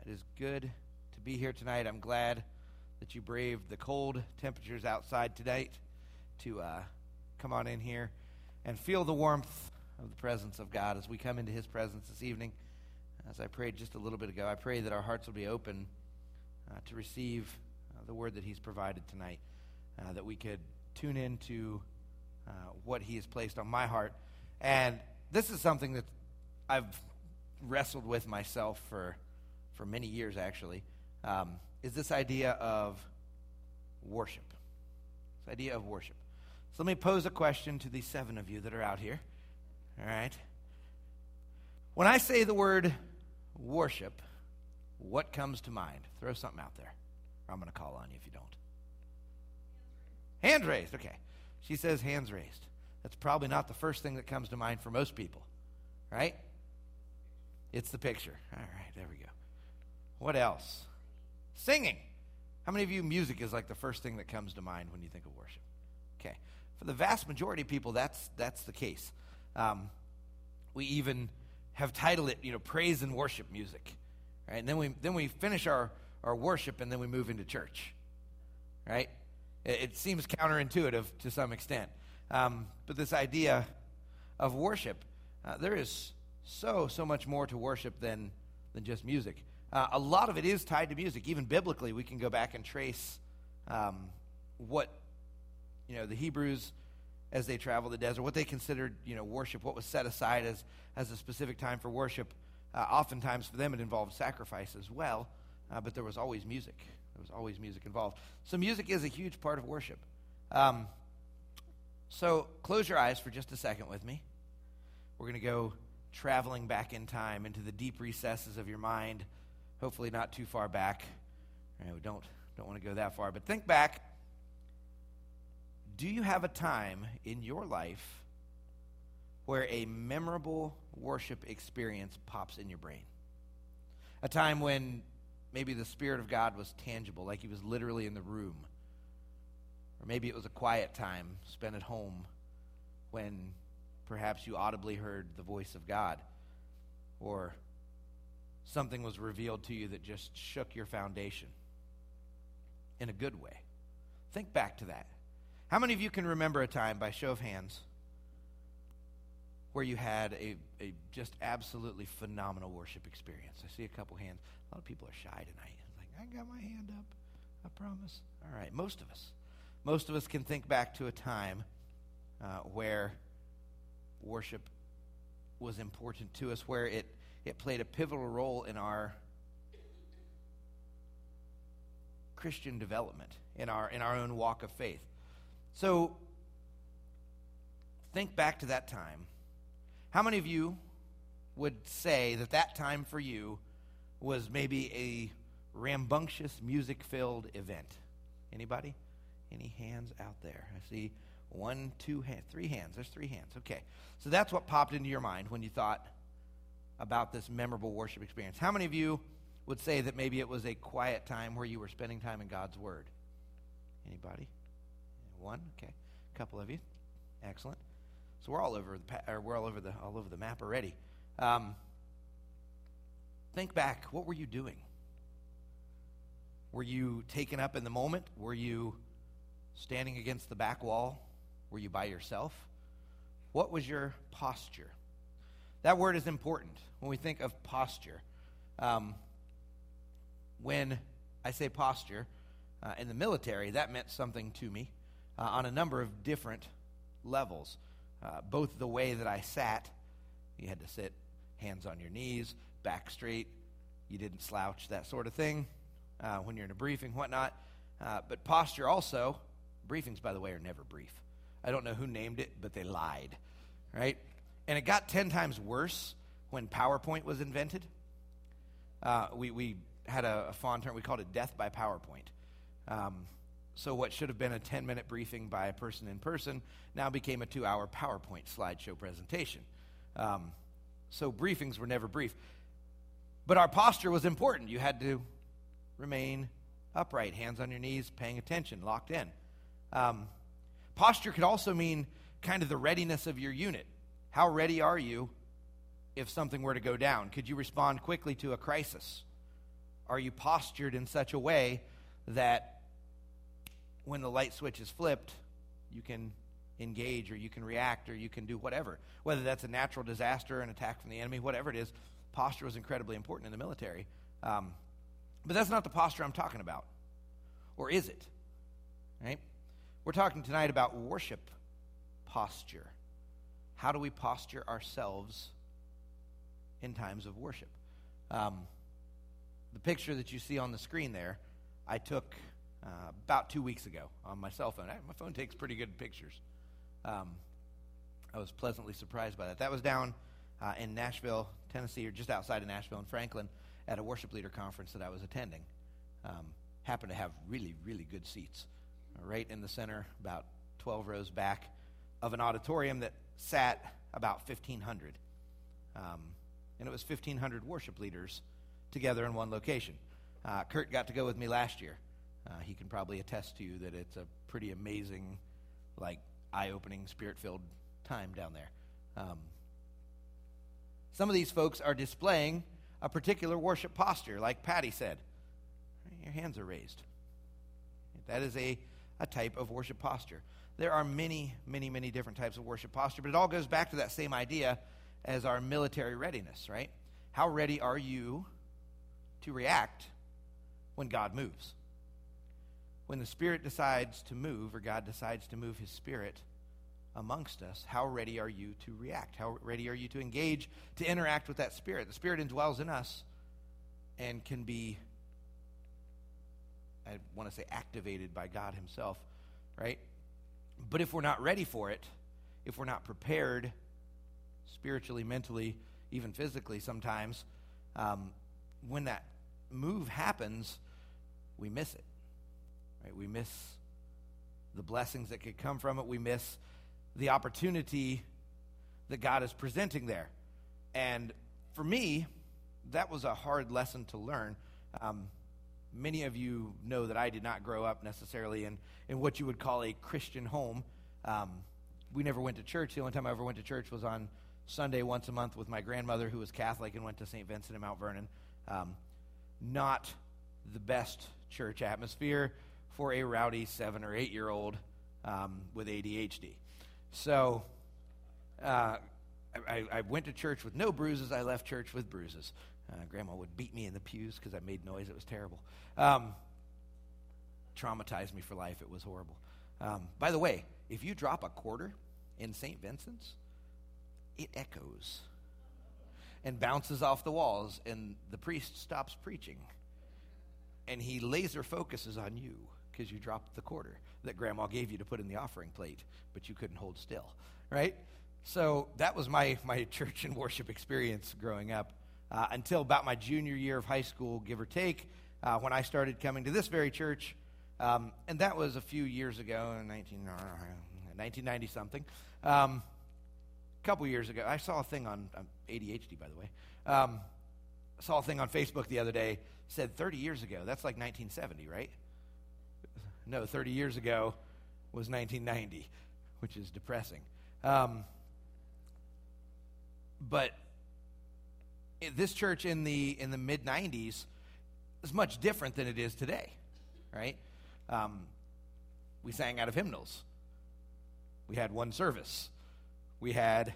It is good to be here tonight. I'm glad that you braved the cold temperatures outside tonight to come on in here and feel the warmth of the presence of God as we come into his presence this evening. As I prayed just a little bit ago, I pray that our hearts will be open to receive the word that he's provided tonight, that we could tune into what he has placed on my heart. And this is something that I've wrestled with myself for many years, actually, is this idea of worship. This idea of worship. So let me pose a question to the 7 of you that are out here. All right. When I say the word worship, what comes to mind? Throw something out there. Or I'm going to call on you if you don't. Hands raised. Okay. She says hands raised. That's probably not the first thing that comes to mind for most people, right? It's the picture. All right, there we go. What else? Singing. How many of you, music is like the first thing that comes to mind when you think of worship? Okay. For the vast majority of people, that's the case. We even have titled it, praise and worship music. Right? And then we finish our worship and then we move into church. Right? It seems counterintuitive to some extent. But this idea of worship, there is so much more to worship than just music. A lot of it is tied to music. Even biblically, we can go back and trace what the Hebrews, as they traveled the desert, what they considered worship, what was set aside as a specific time for worship. Oftentimes for them it involved sacrifice as well, but there was always music. There was always music involved. So music is a huge part of worship. So close your eyes for just a second with me. We're going to go traveling back in time into the deep recesses of your mind, hopefully not too far back. We don't want to go that far, but think back. Do you have a time in your life where a memorable worship experience pops in your brain? A time when maybe the Spirit of God was tangible, like he was literally in the room. Or maybe it was a quiet time spent at home when perhaps you audibly heard the voice of God. Or something was revealed to you that just shook your foundation in a good way. Think back to that. How many of you can remember a time, by show of hands, where you had a just absolutely phenomenal worship experience? I see a couple hands. A lot of people are shy tonight. It's like, I got my hand up. I promise. All right, most of us can think back to a time where worship was important to us, where it played a pivotal role in our Christian development, in our own walk of faith. So, think back to that time. How many of you would say that time for you was maybe a rambunctious, music-filled event? Anybody? Any hands out there? I see 1, 2, 3 hands. There's 3 hands. Okay. So that's what popped into your mind when you thought about this memorable worship experience. How many of you would say that maybe it was a quiet time where you were spending time in God's Word? Anybody? 1, okay, a couple of you, excellent. So we're all over the map already. Think back. What were you doing? Were you taken up in the moment? Were you standing against the back wall? Were you by yourself? What was your posture? That word is important when we think of posture. When I say posture in the military, that meant something to me. On a number of different levels. Both the way that I sat, you had to sit hands on your knees, back straight, you didn't slouch, that sort of thing, when you're in a briefing, whatnot. But posture also, briefings, by the way, are never brief. I don't know who named it, but they lied, right? And it got 10 times worse when PowerPoint was invented. We had a fond term, we called it death by PowerPoint. So what should have been a 10-minute briefing by a person in person now became a 2-hour PowerPoint slideshow presentation. So briefings were never brief. But our posture was important. You had to remain upright, hands on your knees, paying attention, locked in. Posture could also mean kind of the readiness of your unit. How ready are you if something were to go down? Could you respond quickly to a crisis? Are you postured in such a way that when the light switch is flipped, you can engage or you can react or you can do whatever? Whether that's a natural disaster, an attack from the enemy, whatever it is, posture was incredibly important in the military. But that's not the posture I'm talking about. Or is it? Right? We're talking tonight about worship posture. How do we posture ourselves in times of worship? The picture that you see on the screen there, I took about 2 weeks ago on my cell phone. My phone takes pretty good pictures. I was pleasantly surprised by that. That was down in Nashville, Tennessee, or just outside of Nashville in Franklin at a worship leader conference that I was attending. Happened to have really, really good seats. Right in the center, about 12 rows back of an auditorium that sat about 1,500. And it was 1,500 worship leaders together in one location. Kurt got to go with me last year. He can probably attest to you that it's a pretty amazing, eye-opening, spirit-filled time down there. Some of these folks are displaying a particular worship posture, like Patty said. Your hands are raised. That is a type of worship posture. There are many, many, many different types of worship posture, but it all goes back to that same idea as our military readiness, right? How ready are you to react when God moves? When the Spirit decides to move, or God decides to move His Spirit amongst us, how ready are you to react? How ready are you to engage, to interact with that Spirit? The Spirit indwells in us and can be, I want to say, activated by God Himself, right? But if we're not ready for it, if we're not prepared spiritually, mentally, even physically sometimes, when that move happens, we miss it, right? We miss the blessings that could come from it. We miss the opportunity that God is presenting there. And for me, that was a hard lesson to learn. Many of you know that I did not grow up necessarily in what you would call a Christian home. We never went to church. The only time I ever went to church was on Sunday once a month with my grandmother, who was Catholic and went to St. Vincent in Mount Vernon. Not the best church atmosphere for a rowdy 7 or 8 year old with ADHD. So I went to church with no bruises. I left church with bruises. Grandma would beat me in the pews because I made noise. It was terrible. Traumatized me for life. It was horrible. By the way, if you drop a quarter in St. Vincent's, it echoes and bounces off the walls, and the priest stops preaching, and he laser focuses on you because you dropped the quarter that Grandma gave you to put in the offering plate, but you couldn't hold still, right? So that was my church and worship experience growing up. Until about my junior year of high school, give or take, when I started coming to this very church, and that was a few years ago, in 1990-something. A couple years ago, I saw a thing on ADHD, by the way. I saw a thing on Facebook the other day, said 30 years ago. That's like 1970, right? No, 30 years ago was 1990, which is depressing. But this church in the mid-90s is much different than it is today, right? We sang out of hymnals. We had one service. We had,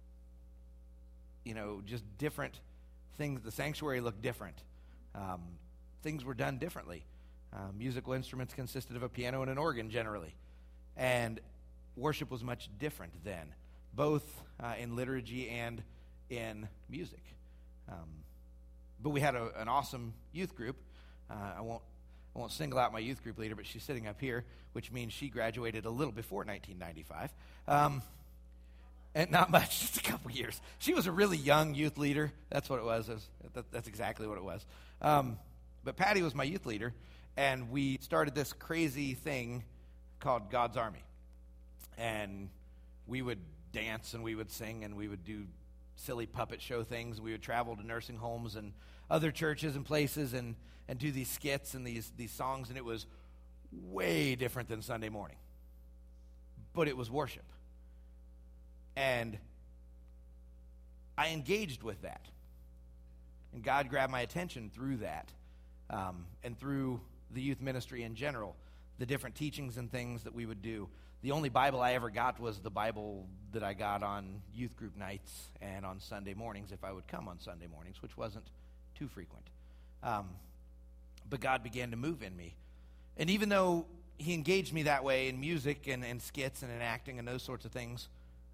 just different things. The sanctuary looked different. Things were done differently. Musical instruments consisted of a piano and an organ generally. And worship was much different then, both in liturgy and in music. But we had an awesome youth group. I won't single out my youth group leader, but she's sitting up here, which means she graduated a little before 1995. And not much, just a couple years. She was a really young youth leader. That's what it was. That's exactly what it was. But Patty was my youth leader, and we started this crazy thing called God's Army. And we would dance, and we would sing, and we would do silly puppet show things. We would travel to nursing homes and other churches and places and do these skits and these songs, and it was way different than Sunday morning. But it was worship. And I engaged with that. And God grabbed my attention through that. and through the youth ministry in general, the different teachings and things that we would do. The only Bible I ever got was the Bible that I got on youth group nights and on Sunday mornings, if I would come on Sunday mornings, which wasn't too frequent. But God began to move in me. And even though he engaged me that way in music and skits and in acting and those sorts of things,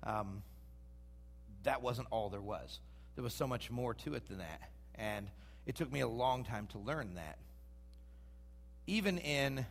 that wasn't all there was. There was so much more to it than that. And it took me a long time to learn that. Even in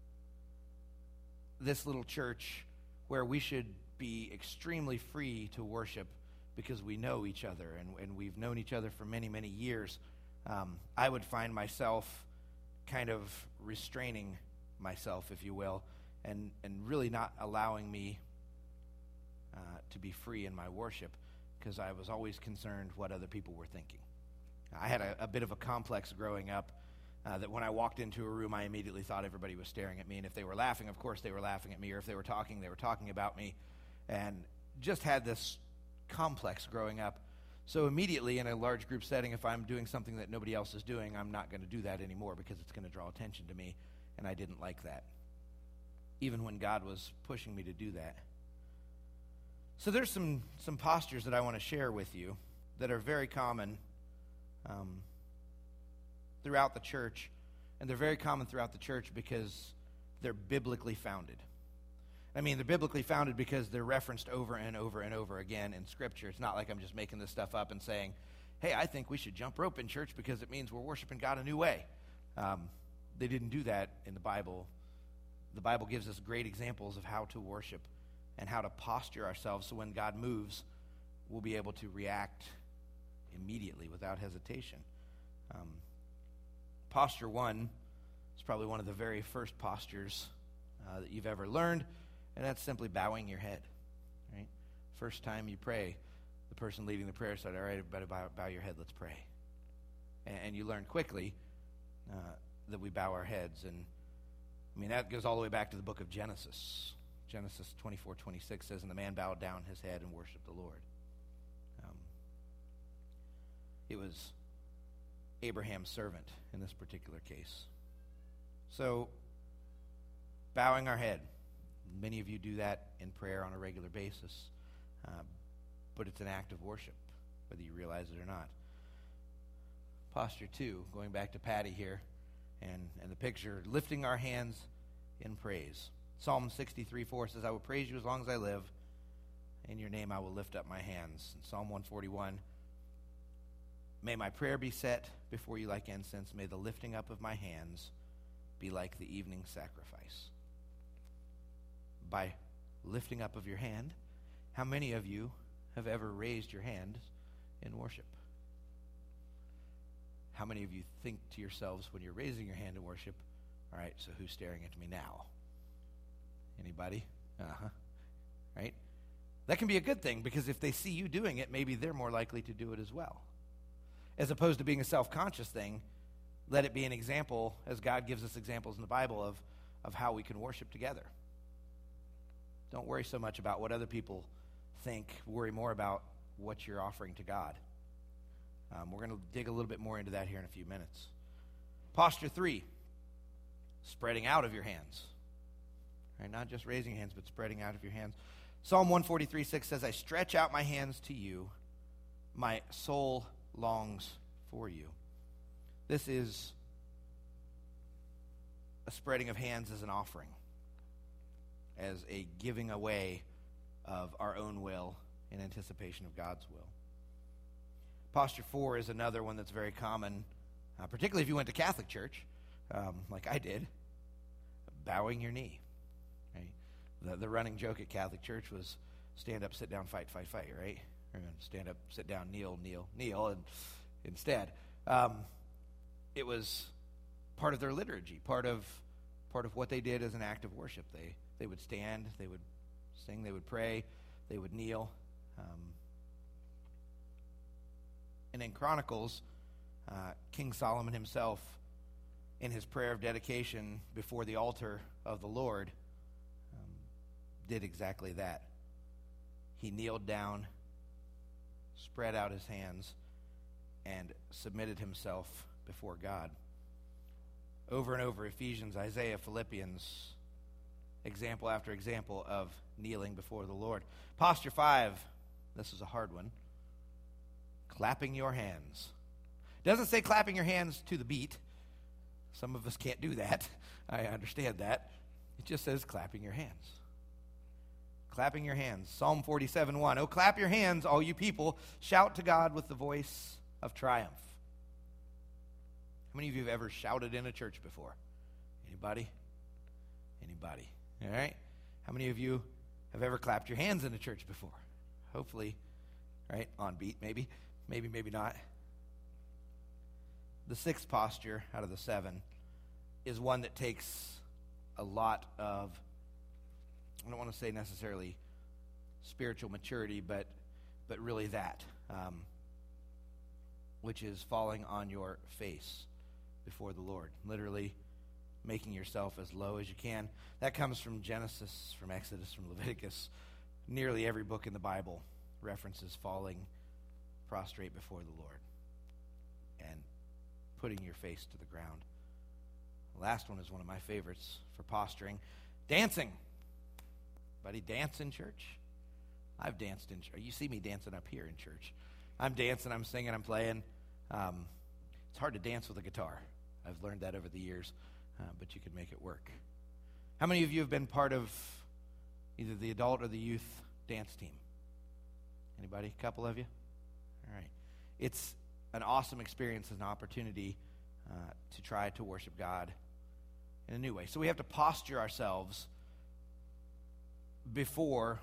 this little church where we should be extremely free to worship because we know each other and we've known each other for many, many years, I would find myself kind of restraining myself, if you will, and really not allowing me to be free in my worship because I was always concerned what other people were thinking. I had a bit of a complex growing up that when I walked into a room, I immediately thought everybody was staring at me, and if they were laughing, of course they were laughing at me, or if they were talking about me, and just had this complex growing up. So immediately in a large group setting, if I'm doing something that nobody else is doing, I'm not going to do that anymore because it's going to draw attention to me, and I didn't like that, even when God was pushing me to do that. So there's some postures that I want to share with you that are very common throughout the church, and they're very common throughout the church because they're biblically founded. I mean, they're biblically founded because they're referenced over and over and over again in Scripture. It's not like I'm just making this stuff up and saying, hey, I think we should jump rope in church because it means we're worshiping God a new way. They didn't do that in the Bible. The Bible gives us great examples of how to worship and how to posture ourselves so when God moves, we'll be able to react immediately without hesitation. Posture 1 is probably one of the very first postures that you've ever learned, and that's simply bowing your head. Right? First time you pray, the person leading the prayer said, all right, everybody bow your head, let's pray. And you learn quickly that we bow our heads. And I mean, that goes all the way back to the book of Genesis. Genesis 24:26 says, and the man bowed down his head and worshiped the Lord. It was Abraham's servant in this particular case. So, bowing our head. Many of you do that in prayer on a regular basis. But it's an act of worship, whether you realize it or not. Posture 2, going back to Patty here, and the picture, lifting our hands in praise. Psalm 63:4 says, I will praise you as long as I live. In your name I will lift up my hands. And Psalm 141, may my prayer be set before you like incense. May the lifting up of my hands be like the evening sacrifice. By lifting up of your hand, how many of you have ever raised your hand in worship? How many of you think to yourselves when you're raising your hand in worship, all right, so who's staring at me now? Anybody? Right? That can be a good thing because if they see you doing it, maybe they're more likely to do it as well. As opposed to being a self-conscious thing, let it be an example, as God gives us examples in the Bible, of how we can worship together. Don't worry so much about what other people think. Worry more about what you're offering to God. We're going to dig a little bit more into that here in a few minutes. Posture 3, spreading out of your hands. Right? Not just raising your hands, but spreading out of your hands. Psalm 143:6 says, I stretch out my hands to you. My soul longs for you. This is a spreading of hands as an offering, as a giving away of our own will in anticipation of God's will. Posture 4 is another one that's very common, particularly if you went to Catholic church, like I did, bowing your knee. Right? The running joke at Catholic church was stand up, sit down, fight, fight, fight, right? Or stand up, sit down, kneel, kneel, kneel, and instead, it was part of their liturgy, part of what they did as an act of worship. They would stand, they would sing, they would pray, they would kneel. And in Chronicles, King Solomon himself, in his prayer of dedication before the altar of the Lord, did exactly that. He kneeled down, spread out his hands, and submitted himself before God. over and over, Ephesians, Isaiah, Philippians, example after example of kneeling before the Lord. Posture 5, this is a hard one. Clapping your hands. It doesn't say clapping your hands to the beat. Some of us can't do that. I understand that. It just says clapping your hands. Clapping your hands. Psalm 47:1. Oh, clap your hands, all you people. Shout to God with the voice of triumph. How many of you have ever shouted in a church before? Anybody? Anybody? All right. How many of you have ever clapped your hands in a church before? Hopefully, right? On beat, maybe. Maybe not. The sixth posture out of the seven is one that takes a lot of, I don't want to say necessarily spiritual maturity, but really that, which is falling on your face before the Lord, literally making yourself as low as you can. That comes from Genesis, from Exodus, from Leviticus. Nearly every book in the Bible references falling prostrate before the Lord and putting your face to the ground. The last one is one of my favorites for posturing. Dancing. Buddy, dance in church? I've danced in church. You see me dancing up here in church. I'm dancing, I'm singing, I'm playing. It's hard to dance with a guitar. I've learned that over the years, but you can make it work. How many of you have been part of either the adult or the youth dance team? Anybody? A couple of you? All right. It's an awesome experience and an opportunity to try to worship God in a new way. So we have to posture ourselves before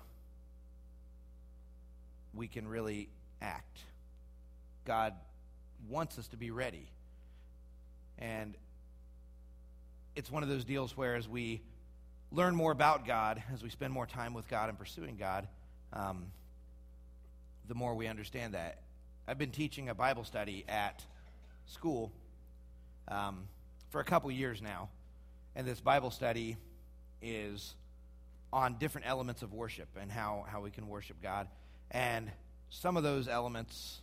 we can really act. God wants us to be ready. And it's one of those deals where as we learn more about God, as we spend more time with God and pursuing God, the more we understand that. I've been teaching a Bible study at school for a couple years now, and this Bible study is on different elements of worship and how we can worship God. And some of those elements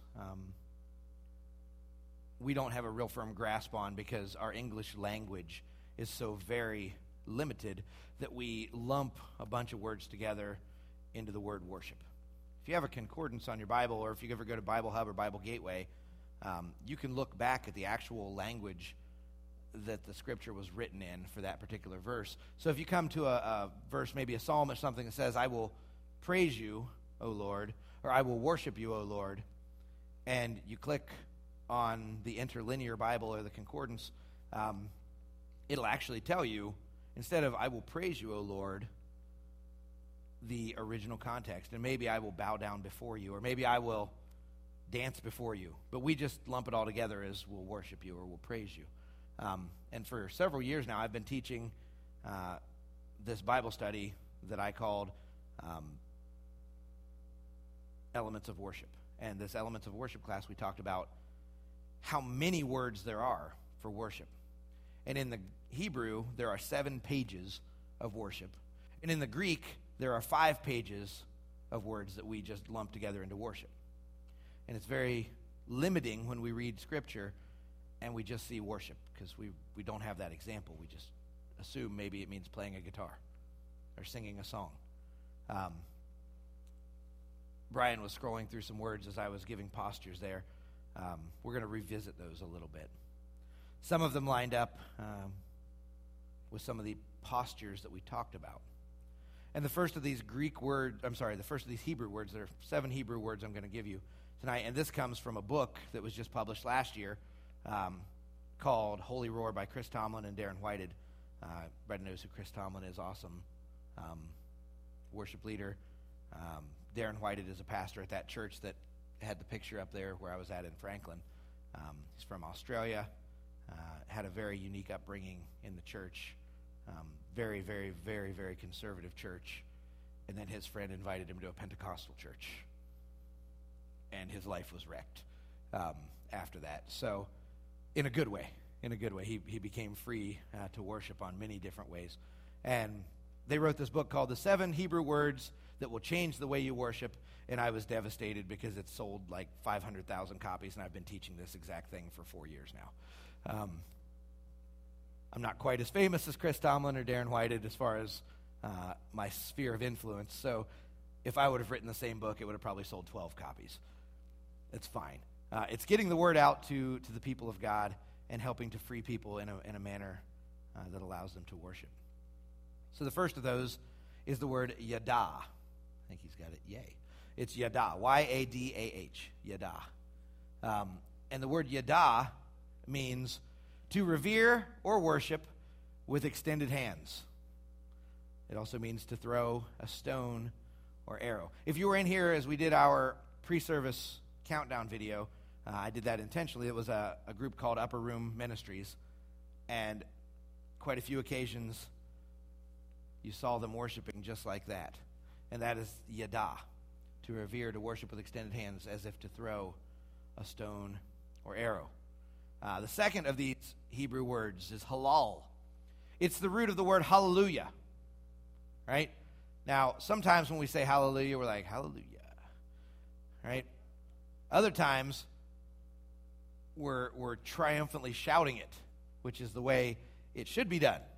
we don't have a real firm grasp on because our English language is so very limited that we lump a bunch of words together into the word worship. If you have a concordance on your Bible, or if you ever go to Bible Hub or Bible Gateway, you can look back at the actual language that the scripture was written in for that particular verse. So if you come to a verse, maybe a psalm or something that says, I will praise you, O Lord, or I will worship you, O Lord, and you click on the interlinear Bible or the concordance, it'll actually tell you, instead of I will praise you, O Lord, the original context. And maybe I will bow down before you, or maybe I will dance before you. But we just lump it all together as we'll worship you or we'll praise you. And for several years now, I've been teaching this Bible study that I called Elements of Worship. And this Elements of Worship class, we talked about how many words there are for worship. And in the Hebrew, there are 7 pages of worship. And in the Greek, there are 5 pages of words that we just lump together into worship. And it's very limiting when we read Scripture and we just see worship, because we don't have that example. We just assume maybe it means playing a guitar or singing a song. Brian was scrolling through some words as I was giving postures there. We're going to revisit those a little bit. Some of them lined up with some of the postures that we talked about. And the first of these Hebrew words, there are 7 Hebrew words I'm going to give you tonight. And this comes from a book that was just published last year called Holy Roar by Chris Tomlin and Darren Whited. Everybody knows who Chris Tomlin is, awesome worship leader. Darren Whited is a pastor at that church that had the picture up there where I was at in Franklin. He's from Australia, had a very unique upbringing in the church, very, very, very, very conservative church. And then his friend invited him to a Pentecostal church, and his life was wrecked after that. So in a good way, he became free to worship on many different ways. And they wrote this book called The 7 Hebrew Words That Will Change the Way You Worship. And I was devastated because it sold like 500,000 copies, and I've been teaching this exact thing for 4 years now. I'm not quite as famous as Chris Tomlin or Darren Whited as far as my sphere of influence. So if I would have written the same book, it would have probably sold 12 copies. It's fine. It's getting the word out to the people of God and helping to free people in a manner that allows them to worship. So the first of those is the word yada. I think he's got it, yay. It's yada, Y-A-D-A-H, yada. And the word yada means to revere or worship with extended hands. It also means to throw a stone or arrow. If you were in here as we did our pre-service countdown video, I did that intentionally. It was a group called Upper Room Ministries, and quite a few occasions you saw them worshiping just like that. And that is yada, to revere, to worship with extended hands as if to throw a stone or arrow. The second of these Hebrew words is halal. It's the root of the word hallelujah, right? Now, sometimes when we say hallelujah, we're like, hallelujah, right? Other times, we're triumphantly shouting it, which is the way it should be done.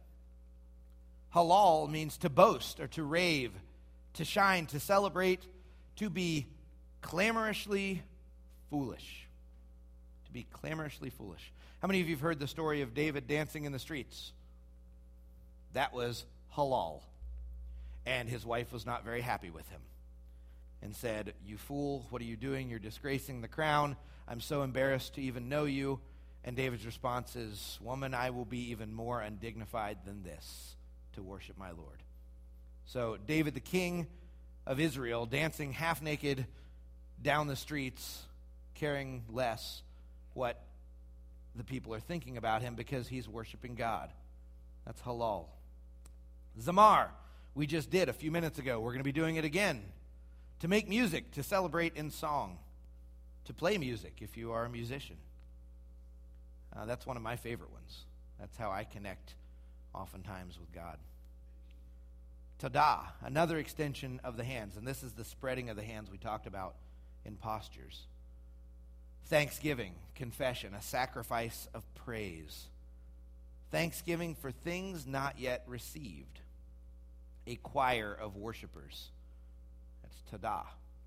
Halal means to boast or to rave, to shine, to celebrate, to be clamorously foolish. To be clamorously foolish. How many of you have heard the story of David dancing in the streets? That was halal. And his wife was not very happy with him and said, "You fool, what are you doing? You're disgracing the crown. I'm so embarrassed to even know you." And David's response is, "Woman, I will be even more undignified than this to worship my Lord." So David, the king of Israel, dancing half naked down the streets, caring less what the people are thinking about him because he's worshiping God. That's halal. Zamar, we just did a few minutes ago. We're going to be doing it again. To make music, to celebrate in song, to play music if you are a musician. That's one of my favorite ones. That's how I connect oftentimes with God. Tada, another extension of the hands, and this is the spreading of the hands we talked about in postures. Thanksgiving, confession, a sacrifice of praise. Thanksgiving for things not yet received. A choir of worshipers. That's tada.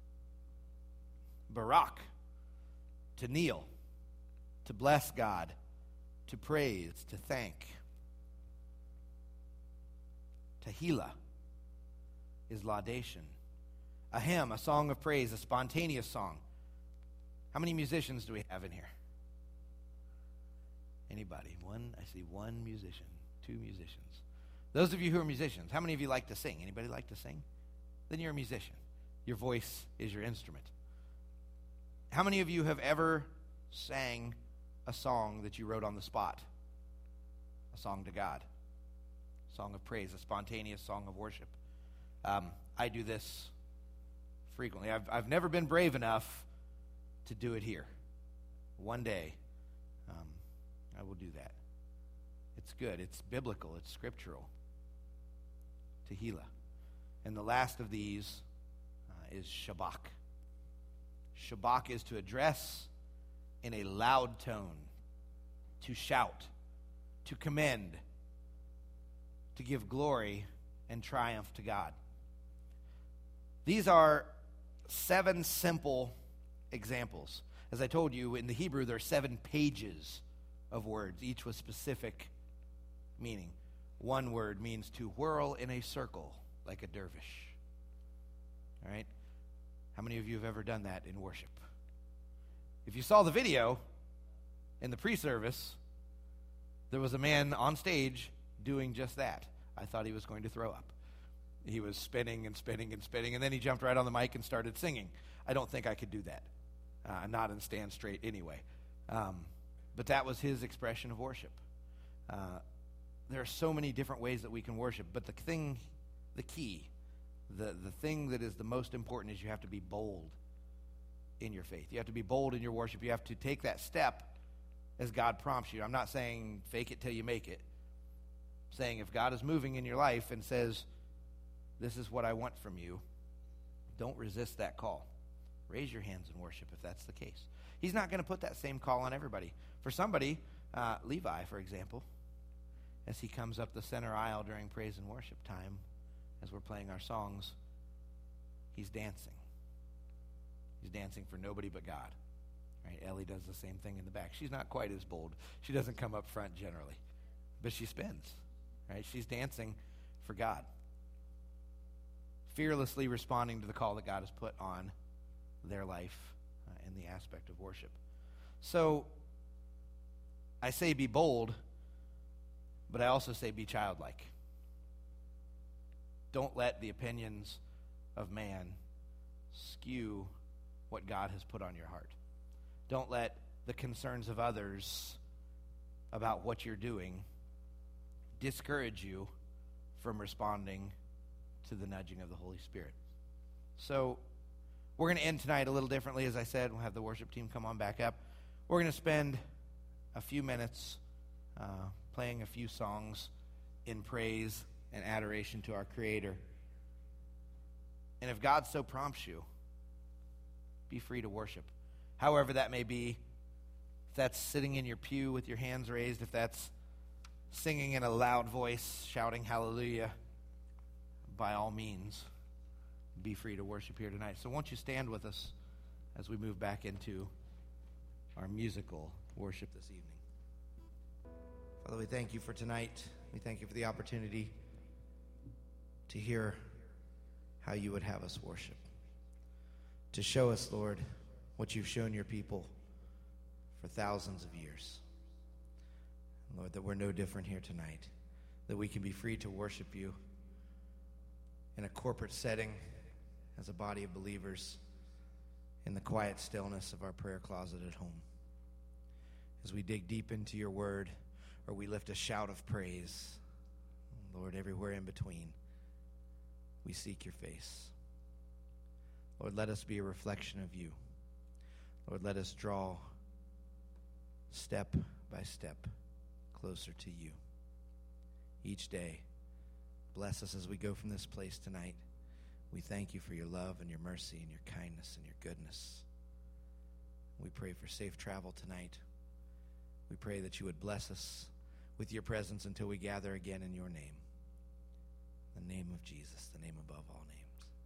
Barak, to kneel, to bless God, to praise, to thank. Tehillah is laudation. A hymn, a song of praise, a spontaneous song. How many musicians do we have in here? Anybody? One? I see one musician, two musicians. Those of you who are musicians, how many of you like to sing? Anybody like to sing? Then you're a musician. Your voice is your instrument. How many of you have ever sang a song that you wrote on the spot? A song to God. A song of praise, a spontaneous song of worship. I do this frequently. I've never been brave enough to do it here. One day, I will do that. It's good. It's biblical. It's scriptural. Tehillah. And the last of these is Shabach. Shabach is to address in a loud tone, to shout, to commend, to give glory and triumph to God. These are 7 simple examples. As I told you, in the Hebrew, there are 7 pages of words, each with specific meaning. One word means to whirl in a circle like a dervish. All right? How many of you have ever done that in worship? If you saw the video in the pre-service, there was a man on stage doing just that. I thought he was going to throw up. He was spinning and spinning and spinning, and then he jumped right on the mic and started singing. I don't think I could do that. Not and stand straight anyway. But that was his expression of worship. There are so many different ways that we can worship, but the key, the thing that is the most important is you have to be bold in your faith. You have to be bold in your worship. You have to take that step as God prompts you. I'm not saying fake it till you make it. I'm saying if God is moving in your life and says, "This is what I want from you," don't resist that call. Raise your hands in worship if that's the case. He's not going to put that same call on everybody. For somebody, Levi, for example, as he comes up the center aisle during praise and worship time, as we're playing our songs, he's dancing. He's dancing for nobody but God. Right? Ellie does the same thing in the back. She's not quite as bold. She doesn't come up front generally, but she spins. Right? She's dancing for God, fearlessly responding to the call that God has put on their life in the aspect of worship. So I say be bold, but I also say be childlike. Don't let the opinions of man skew what God has put on your heart. Don't let the concerns of others about what you're doing discourage you from responding to the nudging of the Holy Spirit. So we're going to end tonight a little differently. As I said, we'll have the worship team come on back up. We're going to spend a few minutes playing a few songs in praise and adoration to our Creator. And if God so prompts you, be free to worship. However that may be, if that's sitting in your pew with your hands raised, if that's singing in a loud voice, shouting hallelujah, by all means, be free to worship here tonight. So won't you stand with us as we move back into our musical worship this evening. Father, we thank you for tonight. We thank you for the opportunity to hear how you would have us worship. To show us, Lord, what you've shown your people for thousands of years. Lord, that we're no different here tonight. That we can be free to worship you in a corporate setting as a body of believers in the quiet stillness of our prayer closet at home. As we dig deep into your word, or we lift a shout of praise, Lord, everywhere in between, we seek your face. Lord, let us be a reflection of you. Lord, let us draw step by step closer to you. Each day, bless us as we go from this place tonight. We thank you for your love and your mercy and your kindness and your goodness. We pray for safe travel tonight. We pray that you would bless us with your presence until we gather again in your name. The name of Jesus, the name above all names.